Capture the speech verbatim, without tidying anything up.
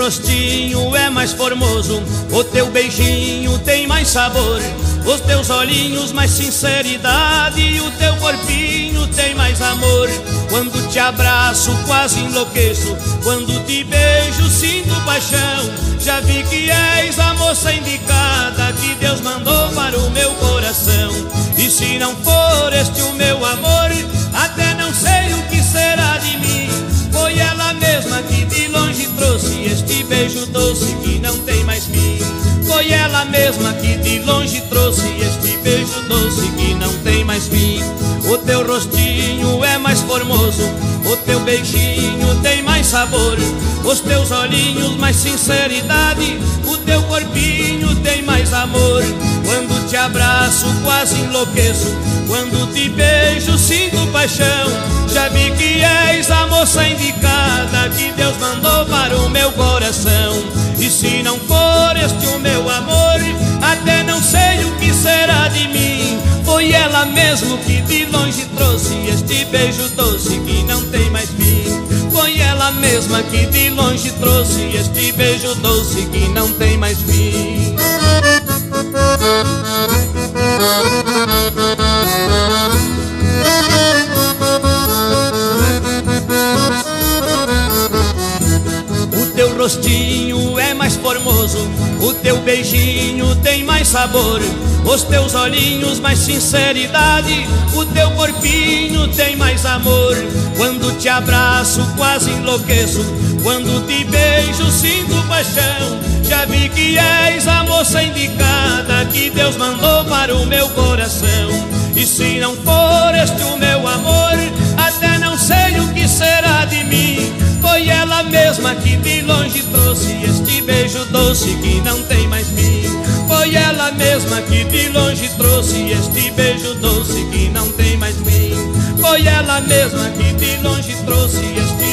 rostinho é mais formoso, o teu beijinho tem mais sabor, os teus olhinhos mais sinceridade e o teu corpinho tem mais amor. Quando te abraço quase enlouqueço, quando te beijo sinto paixão. Já vi que és a moça indicada que Deus mandou para o meu coração. E se não for este o meu amor, até não sei o que será de mim. Foi ela mesma que de longe trouxe este beijo doce que não tem mais fim. Foi ela mesma que de longe trouxe este beijo doce que não tem mais fim. O teu rostinho é mais formoso, o teu beijinho tem mais sabor, os teus olhinhos mais sinceridade, o teu corpinho tem mais amor. Quando te abraço quase enlouqueço, quando te beijo sinto paixão. Já vi que és a moça indicada que Deus mandou para o meu coração. E se não for este o meu amor, até não sei o que será de mim. Foi ela mesmo que de longe trouxe este beijo doce que não tem mais fim. Foi ela mesma que de longe trouxe este beijo doce que não tem mais fim. O teu rostinho é mais formoso, o teu beijinho tem mais sabor, os teus olhinhos mais sinceridade, o teu corpinho tem mais amor. Quando te abraço quase enlouqueço, quando te beijo sinto paixão. Já vi que és a moça indicada que Deus mandou para o meu coração. E se não for este o meu amor, até não sei o que será de mim. Foi ela mesma que de longe trouxe este beijo doce que não tem mais fim. Foi ela mesma que de longe trouxe este beijo doce que não tem mais fim. Foi ela mesma que de longe trouxe este